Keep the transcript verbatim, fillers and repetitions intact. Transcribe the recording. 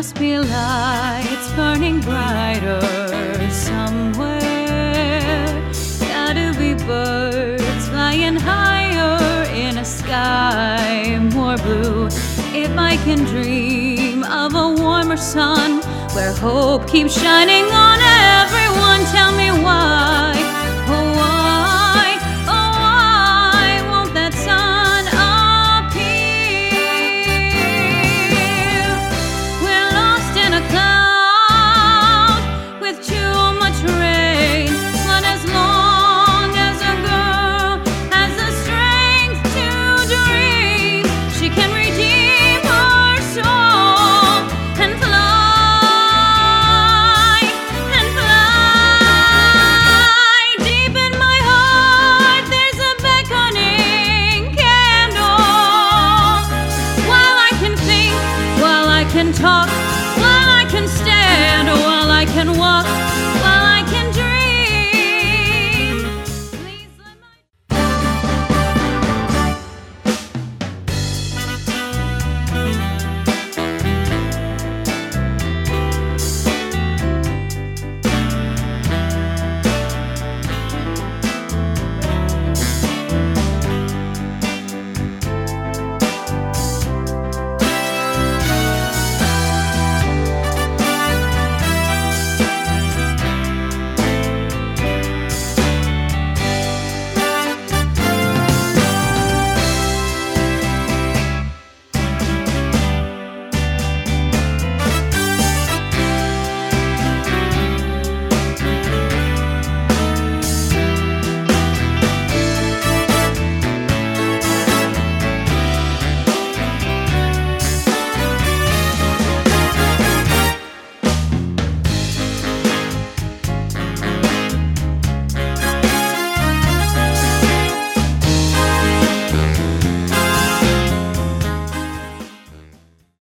must be lights burning brighter somewhere. Gotta be birds flying higher in a sky more blue. If I can dream of a warmer sun where hope keeps shining on everyone, tell me why, oh why, oh why won't that sun appear? We're lost in a cloud with too much rain, but as long as a girl has the strength to dream, she can redeem her soul and fly, and fly. Deep in my heart there's a beckoning candle. While I can think, while I can talk, while I can stand, while I can walk, while